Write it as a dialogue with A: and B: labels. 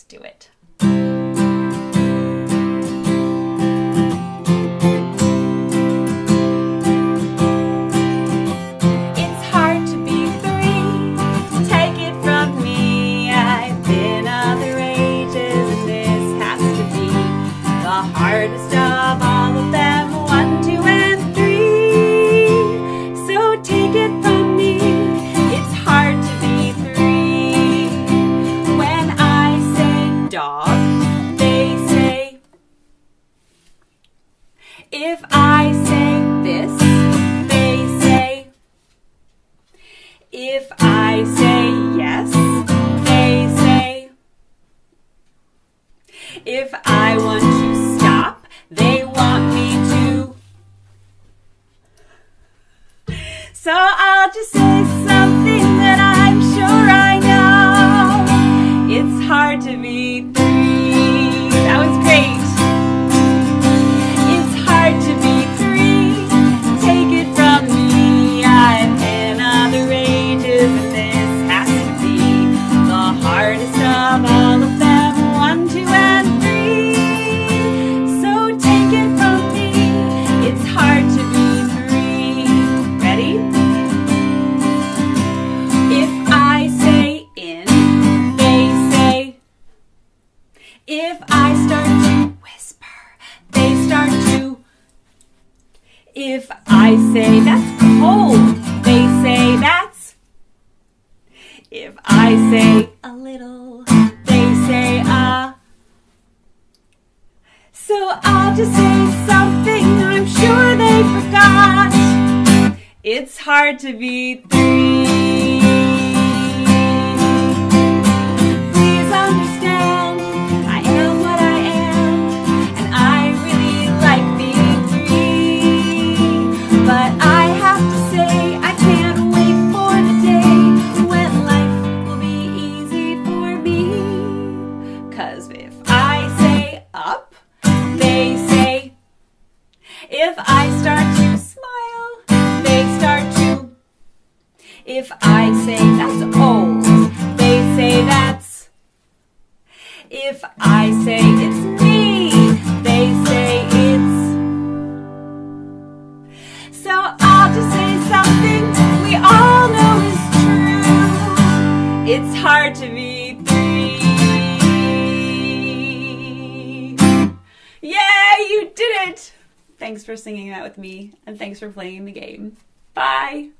A: do it. It's hard to be three, take it from me. I've been other ages and this has to be the hardest of all of them. 1, 2, and 3. So take it from me, it's hard to be three. When I say dog, they say. If I say this, they say. If I say yes, they say. If I want to stop, they want me to. So I'll just say something that I'm sure I know. It's hard to be three. That was great. It's hard to be three. Take it from me. I've been other ages and this has to be the hardest of all of them. 1, 2, and 3. So take it from me. It's hard to be three. Ready? If I say in, they say. If I start to whisper, they start to. If I say that's cold, they say that's. If I say a little, they say So I'll just say something I'm sure they forgot. It's hard to be three. Please understand, I am what I am, and I really like being three. But I have to say, I can't wait for the day when life will be easy for me. 'Cause if I say up, they say. If I start to smile, they start to. If I say that's old, they say that's. If I say it's me, they say it's. So I'll just say something we all know is true. It's hard to be three. Yeah, you did it! Thanks for singing that with me, and thanks for playing the game. Bye!